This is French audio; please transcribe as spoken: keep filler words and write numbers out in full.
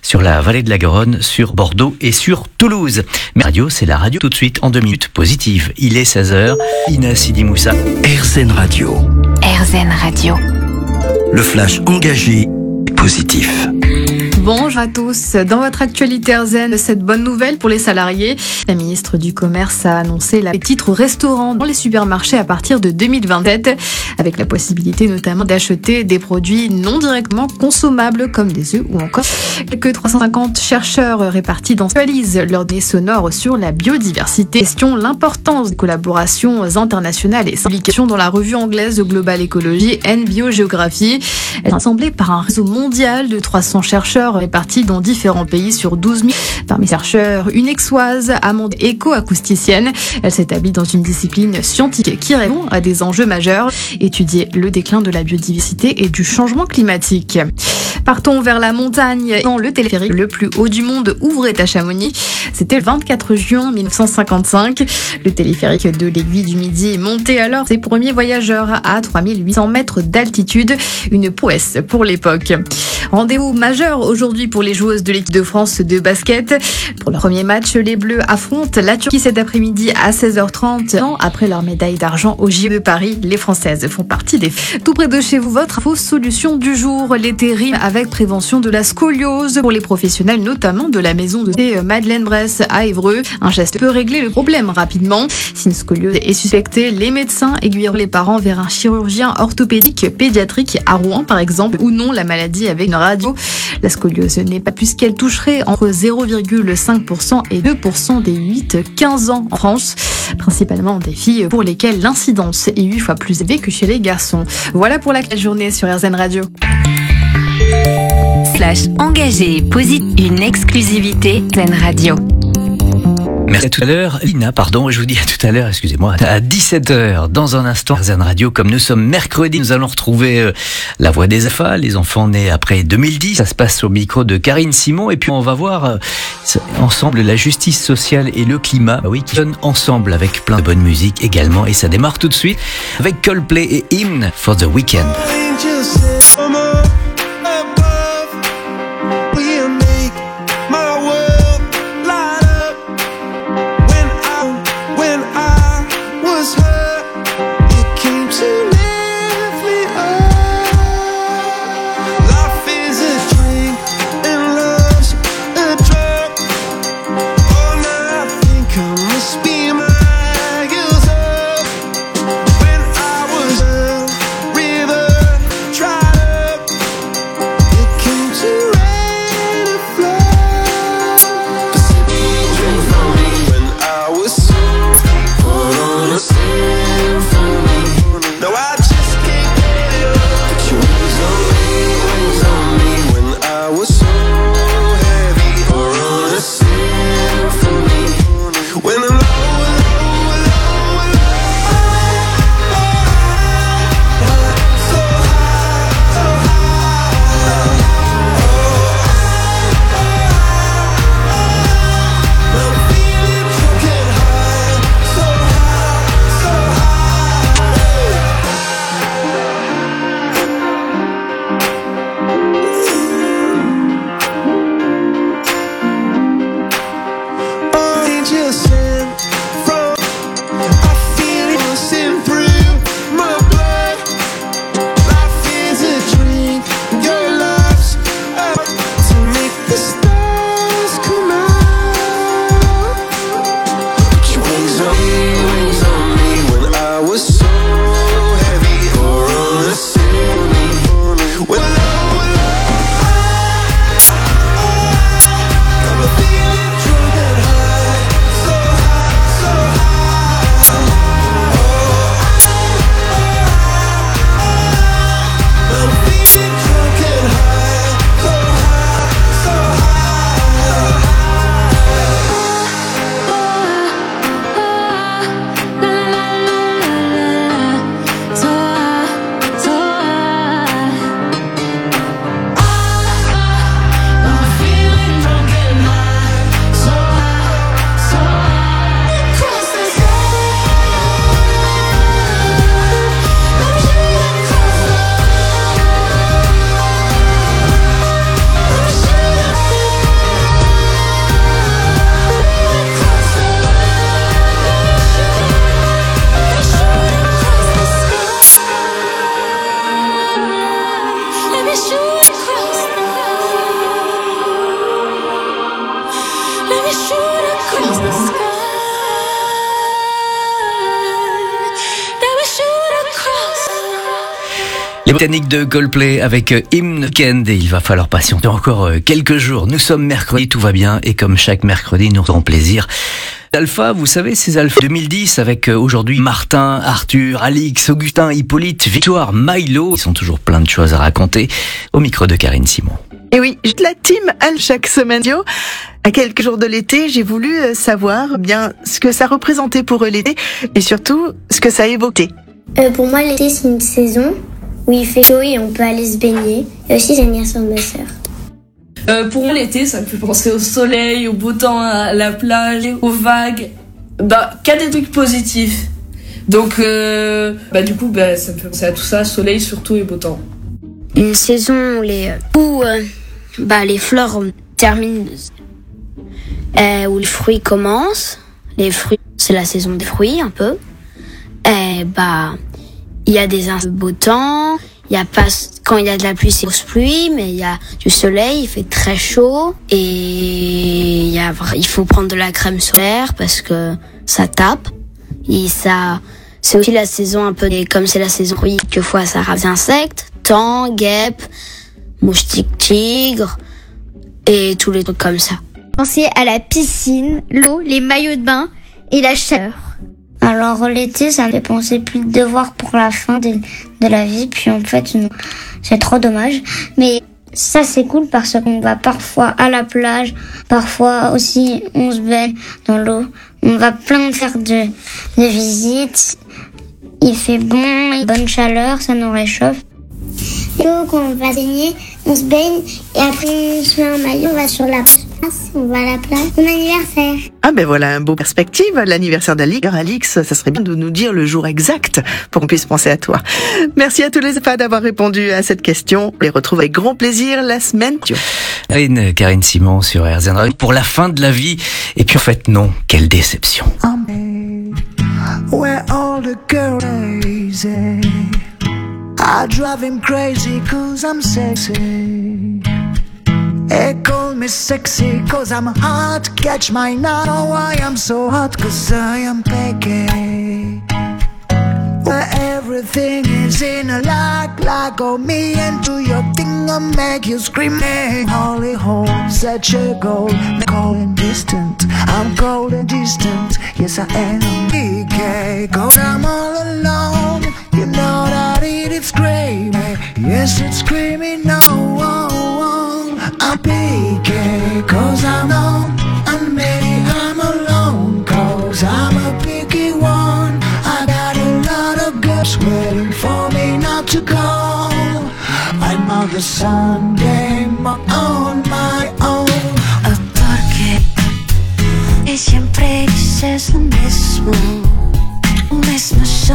sur la vallée de la Garonne, sur Bordeaux et sur Toulouse. Mais radio, c'est la radio tout de suite en deux minutes positive. Il est seize heures. Ina Sidi Moussa. R Z N Radio. R Z N Radio. Le flash engagé et positif. Bonjour à tous. Dans votre actualité R Z N, cette bonne nouvelle pour les salariés. La ministre du Commerce a annoncé les titres restaurants dans les supermarchés à partir de deux mille vingt-sept, avec la possibilité notamment d'acheter des produits non directement consommables comme des œufs ou encore quelques trois cent cinquante chercheurs répartis dans actualisent leurs données sonores sur la biodiversité. Question l'importance des collaborations internationales et publications dans la revue anglaise Global Ecology and Biogeography. Elle est rassemblée par un réseau mondial de trois cents chercheurs répartis dans différents pays sur douze mille. Parmi les chercheurs, une aixoise, Amande, éco-acousticienne. Elle s'établit dans une discipline scientifique qui répond à des enjeux majeurs, étudier le déclin de la biodiversité et du changement climatique. Partons vers la montagne. Dans le téléphérique le plus haut du monde ouvrait à Chamonix. C'était le vingt-quatre juin mille neuf cent cinquante-cinq. Le téléphérique de l'Aiguille du Midi montait alors ses premiers voyageurs à trois mille huit cents mètres d'altitude. Une prouesse pour l'époque. Rendez-vous majeur aujourd'hui pour les joueuses de l'équipe de France de basket. Pour le premier match, les Bleus affrontent la Turquie cet après-midi à seize heures trente. Après leur médaille d'argent au J O de Paris, les Françaises font partie des... Tout près de chez vous, votre info solution du jour. L'été rime avec prévention de la scoliose pour les professionnels, notamment de la maison de Madeleine Bresse à Évreux. Un geste peut régler le problème rapidement. Si une scoliose est suspectée, les médecins aiguilleront les parents vers un chirurgien orthopédique pédiatrique à Rouen, par exemple, ou non la maladie avec une radio. La scoliose n'est pas plus qu'elle toucherait entre zéro virgule cinq pour cent et deux pour cent des huit à quinze ans en France, principalement des filles pour lesquelles l'incidence est huit fois plus élevée que chez les garçons. Voilà pour la journée sur R Z N Radio. Slash engagé positif, une exclusivité R Z N Radio. Merci à tout à l'heure. Lina, pardon, je vous dis à tout à l'heure, excusez-moi, à dix-sept heures. Dans un instant, R Z N Radio, comme nous sommes mercredi, nous allons retrouver euh, la voix des A F A, les enfants nés après deux mille dix. Ça se passe au micro de Karine Simon. Et puis, on va voir euh, ensemble la justice sociale et le climat. Oui, qui sonnent ensemble avec plein de bonne musique également. Et ça démarre tout de suite avec Coldplay et Hymn for the Weekend. When I was a river, tried up Titanic de Coldplay avec Hymn Weekend et il va falloir patienter encore quelques jours. Nous sommes mercredi, tout va bien et comme chaque mercredi, nous aurons plaisir. Alpha, vous savez, ces Alpha deux mille dix avec aujourd'hui Martin, Arthur, Alix, Augustin, Hippolyte, Victoire, Milo. Ils sont toujours plein de choses à raconter au micro de Karine Simon. Et oui, la team Al chaque semaine. À quelques jours de l'été, j'ai voulu savoir bien ce que ça représentait pour eux l'été et surtout ce que ça évoquait. Euh, pour moi, l'été, c'est une saison où il fait chaud et on peut aller se baigner. Et aussi, c'est l'anniversaire de ma sœur. Euh, pour moi, l'été, ça me fait penser au soleil, au beau temps, à la plage, aux vagues. Bah, qu'à des trucs positifs. Donc, euh, bah, du coup, bah, ça me fait penser à tout ça, soleil surtout et beau temps. Une saison où les, où, euh, bah, les fleurs terminent, euh, où les fruits commencent. Les fruits, c'est la saison des fruits, un peu. Et bah, il y a des insectes de beau temps. Il y a pas, quand il y a de la pluie, c'est grosse pluie, mais il y a du soleil, il fait très chaud. Et il y a, il faut prendre de la crème solaire parce que ça tape. Et ça, c'est aussi la saison un peu des, comme c'est la saison, oui, quelquefois ça rave des insectes, temps, guêpes, moustiques, tigres, et tous les trucs comme ça. Pensez à la piscine, l'eau, les maillots de bain et la chaleur. Alors l'été, ça me fait penser plus de devoirs pour la fin de, de la vie. Puis en fait, non, c'est trop dommage. Mais ça, c'est cool parce qu'on va parfois à la plage. Parfois aussi, on se baigne dans l'eau. On va plein de faire de, de visites. Il fait bon, bonne chaleur, ça nous réchauffe. Donc on va baigner, on se baigne et après on se met un maillot, on va sur la plage, on va à la plage. Mon anniversaire. Ah ben voilà, un beau perspective, l'anniversaire d'Alix. Alors Alix, ça serait bien de nous dire le jour exact pour qu'on puisse penser à toi. Merci à tous les fans d'avoir répondu à cette question. On les retrouve avec grand plaisir la semaine. Karine, Karine Simon sur R Z N Radio pour la fin de la vie. Et puis en fait non, quelle déception. Where all the girls lazy, I drive him crazy cause I'm sexy. They call me sexy cause I'm hot. Catch my now why I'm so hot cause I am picky. Where everything is in a like, like oh me and do your thing and make you scream. Holy home, such a goal, cold and distant. I'm cold and distant, yes I am. P K, cause I'm all alone. You know that it is screaming, yes it's screaming no. Oh, oh. I'm P K, cause I'm on, and maybe I'm alone, cause I'm a picky one. I got a lot of girls waiting for me not to go. I'm on the Sunday on my own. Porque y siempre dices lo mismo, lo mismo.